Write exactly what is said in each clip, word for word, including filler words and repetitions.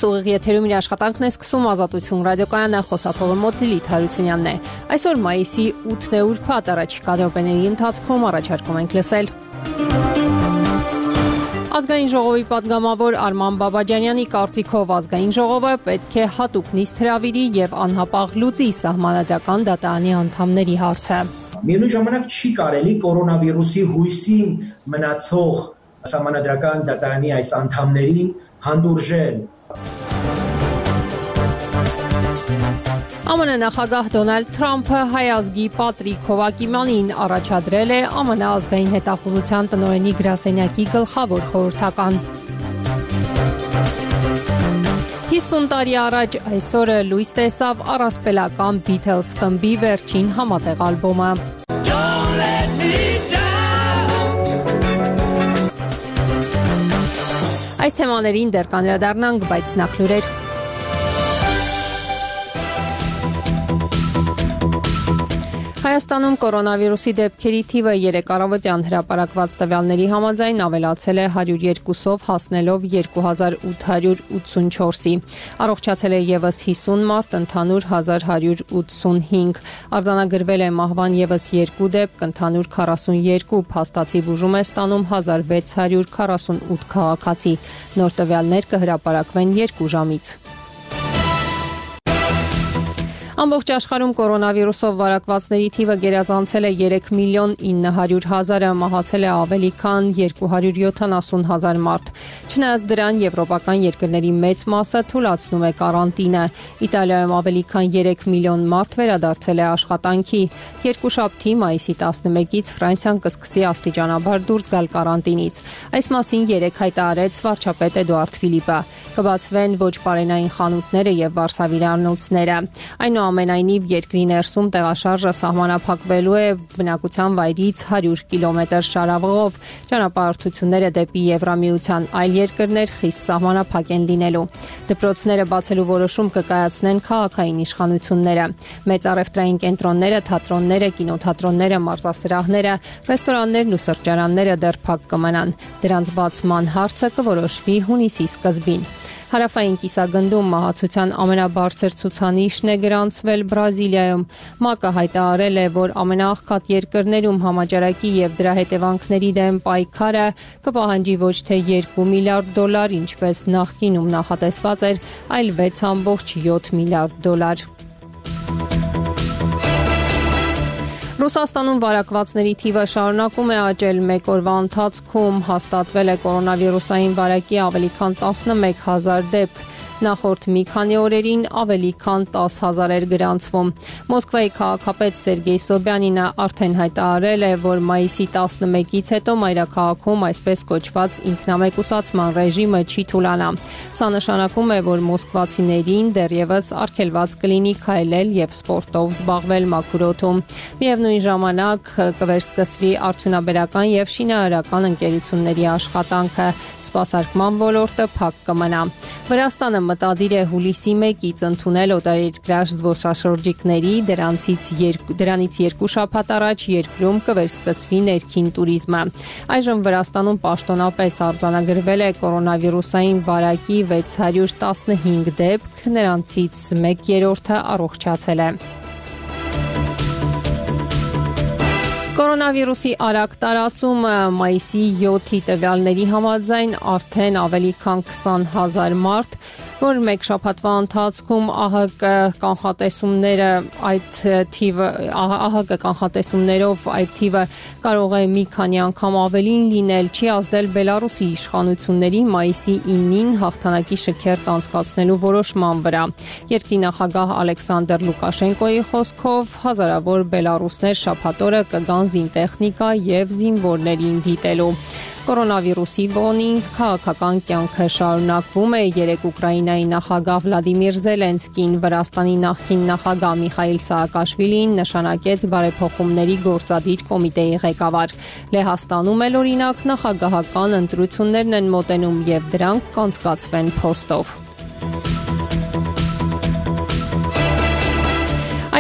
Ուղիղ եթերում իր աշխատանքն է սկսում Ազատություն ռադիոկայանը, խոսափողը մոտ Լիլիթ Հարությունյանն է։ Այսօր մայիսի ութն է ուրբաթ, առաջիկա րոպեների ընթացքում առաջարկում ենք լսել։ Ազգային ժողովի պատգամավոր Արման Բաբաջանյանի կարծիքով ազգային ժողովը պետք է հատուկ նիստ հրավիրի եւ անհապաղ լուծի սահմանադրական դատարանի անդամների հարցը։ Միևնույն ժամանակ չի կարելի կորոնավիրուսի հույսին մնացող սահմանադրական դատարանի այս անդամներին հանդուրժել։ ԱՄՆ նախագահ Դոնալդ Թրամփը հայ ազգի Պատրիկ Հովակիմյանին առաջադրել է ԱՄՆ ազգային հետախուզության տնօրենի գրասենյակի գլխավոր խորհրդական։ հիսուն տարի առաջ այսօրը լույս տեսավ առասպելական Beatles խմբի վերջին համատեղ ալբոմը։ Այս թեմաներին դեռ կանդրադառնանք, բայց նախ լուրեր։ Հայաստանում կորոնավիրուսի դեպքերի թիվը երեկ առավոտյան հրապարակված տվյալների համաձայն ավելացել է հարյուր երկուսով, հասնելով երկու հազար ութ հարյուր ութսունչորսի։ Առողջացել է ևս հիսուն մարդ, ընդհանուր հազար հարյուր ութսունհինգ։ Արձանագրվել է մահվան ևս երկու դեպք, ընդհանուր քառասունյոթ, փաստացի բուժում է ստանում հազար վեց հարյուր քառասունութ քաղաքացի։ Նոր տվյալներ կհրապարակվեն երկու ժամից։ Ամբողջ աշխարհում կորոնավիրուսով վարակվածների թիվը գերազանցել է երեք միլիոն ինը հարյուր հազարը, մահացել է ավելի քան երկու հարյուր յոթանասուն հազար մարդ։ Չնայած դրան, եվրոպական երկրների մեծ մասը թույլատնում է կարանտինը։ Իտալիայում ավելի քան երեք միլիոն մարդ վերադարձել է աշխատանքի։ Երկուշաբթի մայիսի տասնմեկից Ֆրանսիան կսկսի աստիճանաբար դուրս գալ կարանտինից։ Այս մասին երեկ հայտարարեց վարչապետ Էդուարդ Ֆիլիպը։ Կբացվեն ոչ պարենային խանութները եւ վարսավիրանոցները։ Այնուամենայնիվ երկրի ներսում տեղաշարժը սահմանափակվելու է բնակության վայրից հարյուր կիլոմետր շարավղով։ Ճանապարհորդությունները դեպի Եվրամիության այլ երկրներ խիստ սահմանափակ են լինելու։ Դպրոցները բացելու որոշում կկայացնեն քաղաքային իշխանությունները։ Մեծ առևտրային կենտրոնները, թատրոնները, կինոթատրոնները, մարզասրահները, ռեստորաններն ու սրճարանները դեռ փակ կմնան։ Դրանց բացման հարցը կորոշվի հունիսի սկզբին։ Հարավային կիսագնդում մահացության ամենաբարձր ցուցանիշն է գրանցվել Բրազիլիայում։ ՄԱԿ-ը հայտարարել է, որ ամենաաղքատ երկրներում համաճարակի եւ դրա հետևանքների դեմ պայքարը կպահանջի ոչ թե երկու միլիարդ դոլար, ինչպես նախկինում նախատեսված էր, այլ վեց կόμma յոթ միլիարդ դոլար։ Ռուսաստանում վարակվածների թիվը շարունակում է աճել։ Մեկ օրվա ընթացքում հաստատվել է կորոնավիրուսային վարակի ավելի քան տասնմեկ հազար դեպք։ Նախորդ մի քանի օրերին ավելի քան տասը հազար էր գրանցվում։ Մոսկվայի քաղաքապետ Սերգեյ Սոբյանինը արդեն հայտարարել է, որ մայիսի տասնմեկից հետո մայրաքաղաքում այսպես կոչված ինքնամեկուսացման ռեժիմը չի թուլանա։ Սա նշանակում է, որ մոսկվացիներին դեռևս արգելված կլինի քայլել եւ սպորտով զբաղվել մաքուր օդում։ Միևնույն ժամանակ կվերսկսվի արդյունաբերական եւ շինարարական ընկերությունների աշխատանքը։ Սպասարկման ոլորտը փակ կմնա։ Վրաստանը մտադիր է հուլիսի մեկից ընդունել օտարերկրյա զբոսաշրջիկների, դրանցից երկու, դրանից երկու շաբաթ առաջ երկրում կվերսկսվի ներքին տուրիզմը։ Այժմ Վրաստանում պաշտոնապես արձանագրվել է կորոնավիրուսային վարակի վեց հարյուր տասնհինգ դեպք, նրանցից մեկ երրորդը առողջացել է։ Կորոնավիրուսի արագ տարածումը մայիսի յոթի տվյալների համաձայն արդեն ավելի քան քսան հազար մարդ, որ մեկ շաբաթվա ընթացքում ԱՀԿ կանխատեսումները այդ թիվը ԱՀԿ կանխատեսումներով այդ թիվը կարող է մի քանի անգամ ավելին լինել, չի ազդել Բելարուսի իշխանությունների մայիսի ինին հաղթանակի շքերթ անցկացնելու որոշման վրա։ Երկրի նախագահ Ալեքսանդր Լուկաշենկոյի խոսքով հազարավոր բելարուսներ շաբաթ օրը կգան զինտեխնիկա եւ զինվորներին դիտելու։ Կորոնավիրուսի ֆոնին քաղաքական կյանքը շարունակվում է։ Երեկ Ուկրաինայի նախագահ Վլադիմիր Զելենսկին Վրաստանի նախկին նախագահ Միխայիլ Սաակաշվիլին նշանակեց բարեփոխումների գործադիր կոմիտեի ղեկավար։ Լեհաստանում էլ օրինակ նախագահական ընտրություններն են մոտենում եւ դրանք կանցկացվեն փոստով։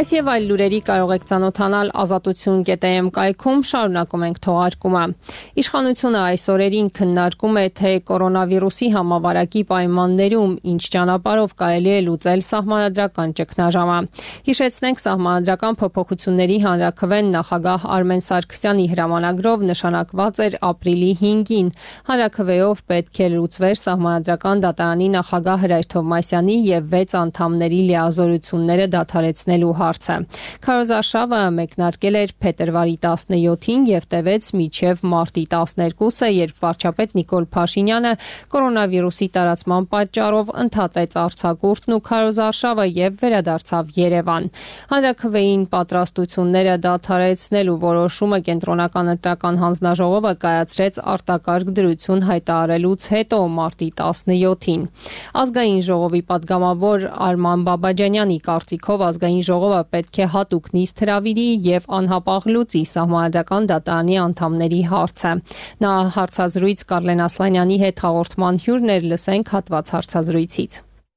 Այս եւ այլ լուրերի կարող եք ծանոթանալ ազատություն կետ էմ կայքում, շարունակում ենք թողարկումը։ Իշխանությունը այս օրերին քննարկում է, թե կորոնավիրուսի համավարակի պայմաններում ինչ ճանապարհով կարելի է լուծել սահմանադրական ճգնաժամը։ Հիշեցնենք, սահմանադրական փոփոխությունների հանրաքվեն նախագահ Արմեն Սարգսյանի հրամանագրով նշանակված էր ապրիլի հինգին։ Հանրաքվեով պետք է լուծվեր սահմանադրական դատարանի նախագահ Հրայր Թովմասյանի եւ վեց անդամների լիազորությունները դադարեցնելու հարցը։ Քարոզարշավը մեկնարկել էր փետրվարի տասնյոթին եւ տևեց մինչեւ մարտի տասներկուսը, երբ վարչապետ Նիկոլ Փաշինյանը կորոնավիրուսի տարածման պատճառով ընդհատեց արձակուրդն ու քարոզարշավը եւ վերադարձավ Երևան։ Հանրաքվեին պատրաստությունները դադարեցնելու որոշումը կենտրոնական ընտրական հանձնաժողովը կայացրեց արտակարգ դրություն հայտարարելուց հետո մարտի տասնյոթին։ Ազգային ժողովի падգամավոր Արման Բաբաջանյանի կարծիքով ազգային ժողովը պետք է հատուկ նիստ հրավիրի եւ անհապաղ լուծի սահմանադրական դատարանի անդամների հարցը։ Նա հարցազրույց Կարլեն Ասլանյանի հետ հաղորդման հյուրն էր, լսենք հատված հարցազրույցից։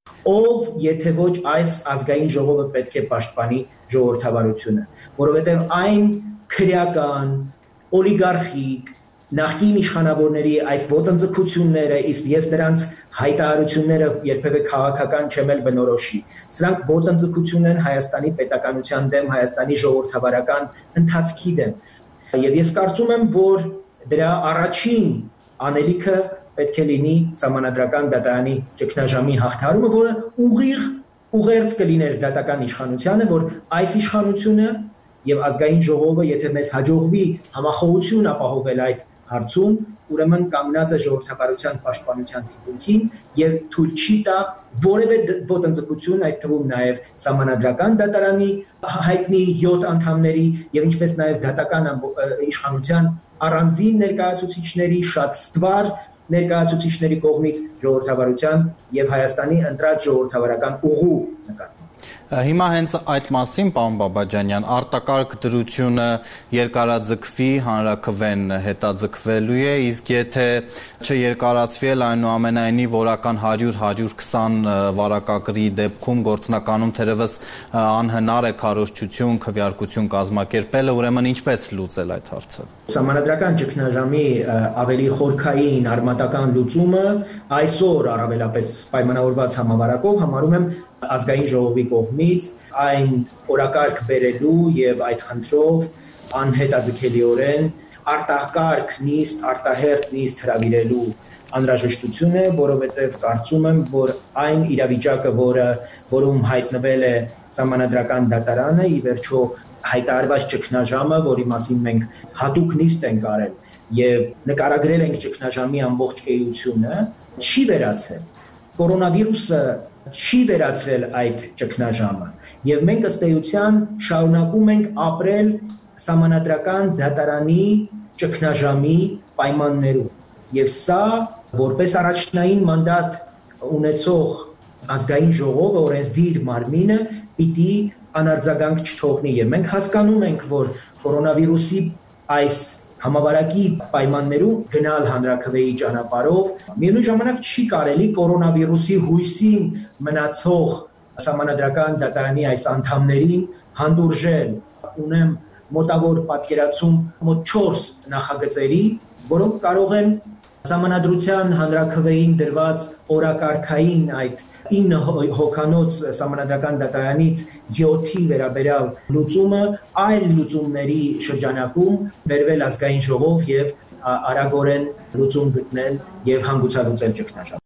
Ով եթե ոչ այս ազգային ժողովը պետք է պաշտպանի ժողովրդավարությունը, որովհետեւ այն քրեական, օլիգարխիկ նախկին իշխանավորների այս ոտնձգությունները, իսկ ես դրանց հայտարարությունները երբևէ քաղաքական չեմ էլ բնորոշի։ Սրանք ոտնձգություն են Հայաստանի պետականության դեմ, Հայաստանի ժողովրդավարական ընթացքի դեմ։ Եվ ես կարծում եմ, որ դրա առաջին անելիքը պետք է լինի սահմանադրական դատարանի ճգնաժամի հաղթահարումը, որը ուղիղ ուղերձ կլիներ դատական իշխանությանը, որ այս իշխանությունը եւ ազգային ժողովը, եթե մեզ հաջողվի համախոհություն ապահովել այդ հարցում, ուրեմն կանգնած է ժողովրդավարության պաշտպանության թիկունքին եւ թույլ չի տա որևէ ոտնձգություն, այդ թվում նաեւ սահմանադրական դատարանի հայտնի յոթ անդամների եւ ինչպես նաեւ դատական իշխանության առանձին ներկայացուցիչների շատ ստվար ներկայացուցիչների կողմից ժողովրդավարության եւ Հայաստանի ընտրած ժողովրդավարական ուղու նկատմամբ։ Հիմա հենց այդ մասին, պարոն Բաբաջանյան, արտակարգ դրությունը երկարաձգվի, հանրաքվեն հետաձգվելու է, իսկ եթե չերկարացվի, այնուամենայնիվ օրական հարյուր հարյուր քսան վարակագրի դեպքում գործնականում թերևս անհնար է քարոզչություն, քվեարկություն կազմակերպելը, ուրեմն ինչպես լուծել այդ հարցը։ Սահմանադրական ճգնաժամի ավելի խորքային արմատական լուծումը այսօր առավելապես պայմանավորված համավարակով համարում եմ ազգային ժողովի կողմից այն օրակարգ բերելու եւ այդ խնդրով անհետաձգելիորեն արտակարգ նիստ, արտահերթ նիստ հրավիրելու անհրաժեշտություն է, որովհետեւ կարծում եմ, որ այն իրավիճակը, որը որում հայտնվել է սահմանադրական դատարանը, ի վերջո հայտարարված ճգնաժամը, որի մասին մենք հատուկ նիստ ենք արել եւ նկարագրել ենք ճգնաժամի ամբողջ էությունը, չի վերացել։ Կորոնավիրուսը չի վերացրել այդ ճգնաժամը եւ մենք ըստ էության շարունակում ենք ապրել սահմանադրական դատարանի ճգնաժամի պայմաններում եւ սա որպես առաջնային մանդատ ունեցող ազգային ժողովը, օրենսդիր մարմինը պիտի անարձագանք չթողնի եւ մենք հասկանում ենք, որ կորոնավիրուսի այս համավարակի պայմաններում գնալ հանրաքվեի ճանապարհով միևնույն ժամանակ չի կարելի կորոնավիրուսի հույսին մնացող սահմանադրական դատարանի այս անդամներին հանդուրժել։ Ունեմ մոտավոր պատկերացում մոտ չորս նախագծերի, որոնք կարող են սահմանադրության հանրաքվեին դրված օրակարգային այդ ինը հոկանոց սահմանադրական դատարանից յոթի վերաբերյալ լուծումը այլ լուծումների շրջանակում վերվել ազգային ժողով եւ արագորեն լուծում գտնել եւ հանգուցալուծել ճգնաժամը։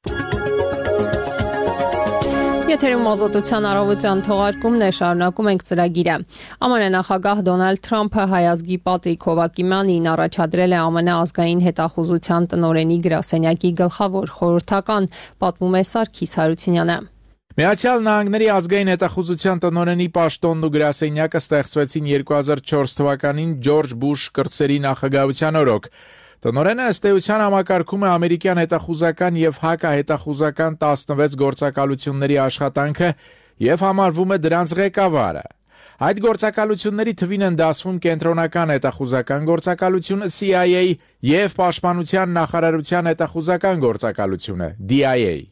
Եթերում ազատության առավոտյան թողարկումն է, շարունակում ենք ծրագիրը։ ԱՄՆ նախագահ Դոնալդ Թրամփը հայ ազգի Պատրիկ Հովակիմյանին առաջադրել է ԱՄՆ ազգային հետախուզության տնօրենի գրասենյակի գլխավոր խորհրդական, պատմում է Սարգիս Հարությունյանը։ Միացյալ Նահանգների ազգային հետախուզության տնօրենի պաշտոնն ու գրասենյակը ստեղծվեցին երկու հազար չորս թվականին Ջորջ Բուշ կրտսերի նախագահության օրոք։ Տնօրենը ըստ էության համակարգում է ամերիկյան հետախուզական եւ հակահետախուզական տասնվեց գործակալությունների աշխատանքը եւ համարվում է դրանց ղեկավարը։ Այդ գործակալությունների թվին են դասվում կենտրոնական հետախուզական գործակալությունը C I A եւ Պաշտպանության նախարարության հետախուզական գործակալությունը D I A։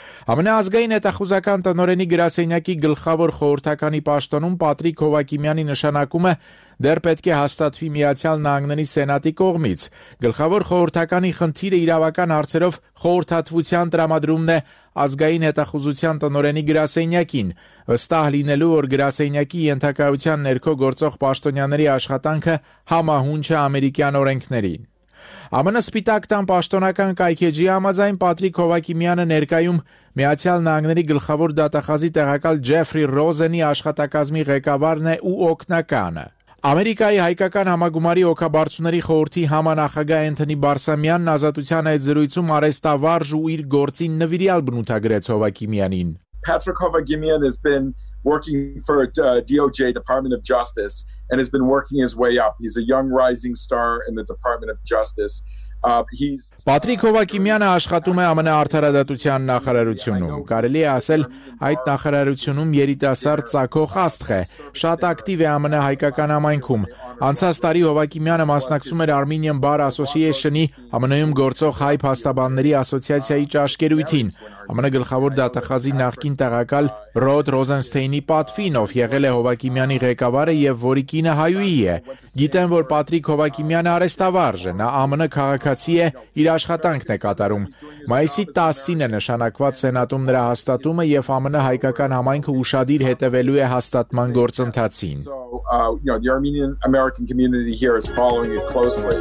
Ամենաազգային հետախուզական տնօրենի գրասենյակի գլխավոր խորհրդականի պաշտոնում Պատրիկ Հովակիմյանի նշանակումը դեռ պետք է հաստատվի Միացյալ Նահանգների Սենատի կողմից։ Գլխավոր խորհրդականի խնդիրը իրավական հարցերով խորհրդատվության տրամադրումն է ազգային հետախուզության տնօրենի գրասենյակին, վստահ լինելու, որ գրասենյակի ենթակայության ներքո գործող պաշտոնյաների աշխատանքը համահունչ է ամերիկյան օրենքներին։ ԱՄՆ Սպիտակ տան պաշտոնական կայքեջի համաձայն Պատրիկ Հովակիմյանը ներկայում Միացյալ Նահանգների գլխավոր դատախազի տեղակալ Ջեֆրի Ռոզենի աշխատակազմի ղեկավարն է ու օգնականը։ Ամերիկայի հայկական համագումարի օգաբարձուների խորհրդի համանախագահ Էնթոնի Բարսամյանն ազատության այդ զրույցում արեստավարժ ու իր գործին նվիրյալ բնութագրեց Հովակիմյանին։ Patrick Hovagimian has been working for uh, D O J, Department of Justice, and has been working his way up. He's a young rising star in the Department of Justice. Uh, he's Պատրիկ Հովակիմյանը աշխատում է ԱՄՆ արդարադատության նախարարությունում։ Կարելի է ասել, այդ նախարարությունում երիտասարդ ծագող աստղ է, շատ ակտիվ է ԱՄՆ հայկական համայնքում։ Անցած տարի Հովակիմյանը մասնակցում էր Armenian Bar Association-ի ԱՄՆ-ում գործող հայ փաստաբանների ասոցիացիայի ճաշկերույթին։ ԱՄՆ գլխավոր դատախազի նախկին տեղակալ Ռոդ Ռոզենստեյնի պատվին, ով եղել է Հովակիմյանի ղեկավարը եւ որի կինը հայուհի է։ Գիտեն, որ Պատրիկ Հովակիմյանը արեստավարժ է, նա ԱՄՆ քաղաքացի է, իր աշխատանքն է կատարում։ Մայիսի տասին է նշանակված Սենատում նրա հաստատումը եւ ԱՄՆ հայկական համայնքը ուշադիր հետևելու է հաստատման գործընթացին։ So, uh, you know, the Armenian American community here is following it closely.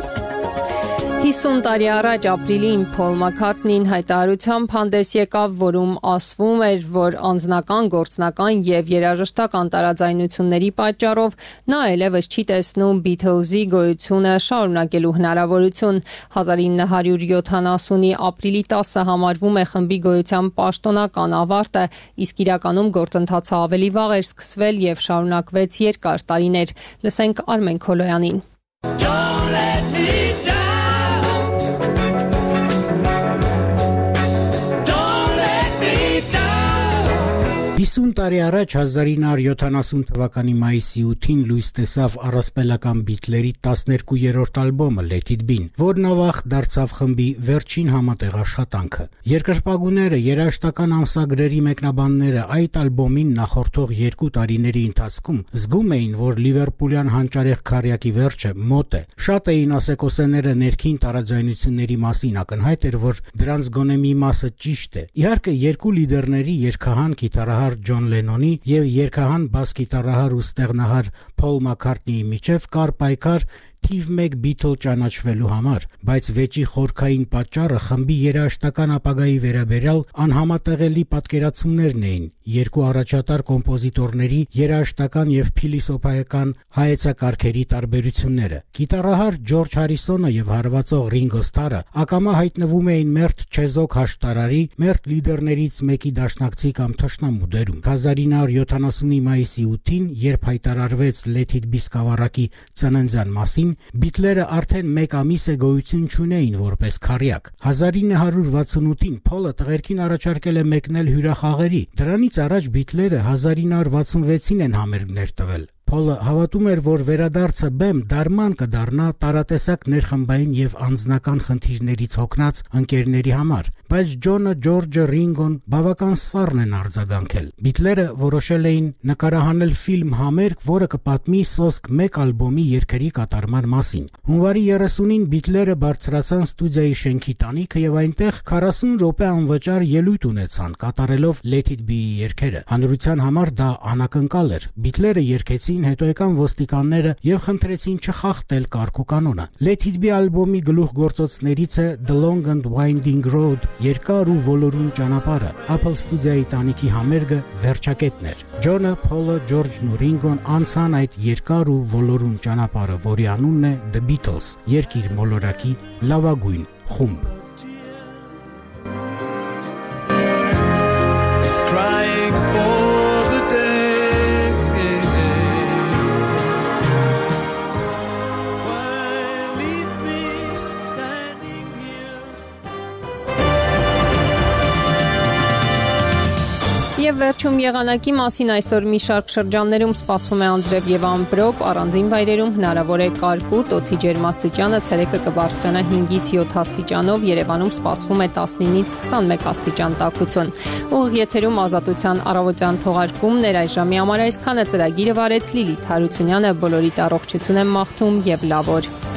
հիսուն տարի առաջ ապրիլին Փոլ Մաքքարթնին հայտարարությամբ հանդես եկավ, որում ասվում էր, որ անձնական, գործնական եւ երաժշտական տարաձայնությունների պատճառով նա այլևս չի տեսնում Beatles-ի գոյությունը շարունակելու հնարավորություն։ հազար ինը հարյուր յոթանասունի ապրիլի տասը համարվում է խմբի գոյության պաշտոնական ավարտը, իսկ իրականում գործընթացը ավելի վաղ էր սկսվել եւ շարունակվեց երկար տարիներ։ Լսենք Արմեն Քոլոյանին։ հիսուն տարի առաջ հազար ինը հարյուր յոթանասուն թվականի մայիսի ութին լույս տեսավ առասպելական Beatles-երի տասներկուերորդ ալբոմը Let It Be-ն, որն ավաղ դարձավ խմբի վերջին համատեղ աշխատանքը։ Երկրպագուները, երաժշտական ամսագրերի մեկնաբանները այդ ալբոմին նախորդող երկու տարիների ընթացքում զգում էին, որ լիվերպուլյան հանճարեղ քարյակի վերջը մոտ է։ Շատ էին ասեկոսեները ներքին տարաձայնությունների մասին, ակնհայտ էր, որ դրանց գոնե մի մասը ճիշտ է։ Իհարկե, երկու լիդերների երգահան գիտարահար Ջոն Լենոնի եւ երգահան բաս գիտարահար ու ստեղնահար Փոլ Մաքքարթնիի միջև կար պայքար թիվ մեկ Beatle ճանաչվելու համար, բայց վեճի խորքային պատճառը խմբի երաժշտական ապագայի վերաբերյալ անհամատեղելի պատկերացումներն էին, երկու առաջատար կոմպոզիտորների երաժշտական եւ փիլիսոփայական հայեցակարգերի տարբերությունները։ Գիտարահար Ջորջ Հարիսոնը եւ հարվածող Ռինգո Սթարը ակամա հայտնվում էին մերթ չեզոք հաշտարարի, մերթ լիդերներից մեկի դաշնակցի կամ թշնամու դերում։ հազար ինը հարյուր յոթանասունի մայիսի ութին, երբ հայտարարվեց Let It Be սկավառակի ծննդյան մասին, Beatles-երը արդեն մեկ ամիս է գոյություն չունեին որպես քարյակ։ հազար ինը հարյուր վաթսունութին Փոլը տղերքին առաջարկել է մեկնել հյուրախաղերի։ Դրանից առաջ Beatles-երը հազար ինը հարյուր վաթսունվեցին են համերգներ տվել։ Փոլը հավատում էր, որ վերադարձը բեմ դարման կդառնա տարատեսակ ներխմբային եւ անձնական խնդիրներից հոգնած ընկերների համար, բայց Ջոնը, Ջորջը, Ռինգոն բավական սառն են արձագանքել։ Beatles-երը որոշել էին նկարահանել ֆիլմ համերգ, որը կպատմի սոսկ մեկ ալբոմի երգերի կատարման մասին։ Հունվարի երեսունին Beatles-երը բարձրացան ստուդիայի շենքի տանիքը եւ այնտեղ քառասուն րոպե անվճար ելույթ ունեցան, կատարելով Let It Be-ի երգերը։ Հանրության համար դա անակնկալ էր։ Beatles-երը երգեցին, հետո եկան ոստիկանները եւ խնդրեցին չխախտել կարգ ու կանոնը։ Let It Be ալբոմի գլուխգործոցներից է The Long and Winding Road, երկար ու ոլորուն ճանապարհը։ Apple ստուդիայի տանիքի համերգը վերջակետն էր։ Ջոնը, Փոլը, Ջորջն ու Ռինգոն անցան այդ երկար ու ոլորուն ճանապարհը, որի անունն է The Beatles, երկիր մոլորակի լավագույն խումբ։ Crying for the day Եվ վերջում եղանակի մասին այսօր մի շարք շրջաններում սպասվում է անձրև եւ ամպրոպ, առանձին վայրերում հնարավոր է կարկուտ, օդի ջերմաստիճանը ցերեկը կբարձրանա հինգից յոթ աստիճանով, Երևանում սպասվում է տասնինից քսանմեկ աստիճան տաքություն։ Ուղիղ եթերում Ազատության առավոտյան թողարկումներ այժմի համար այսքանը, ծրագիրը վարեց Լիլիթ Հարությունյանը, բոլորիդ առողջություն եմ մաղթում եւ լավ օր։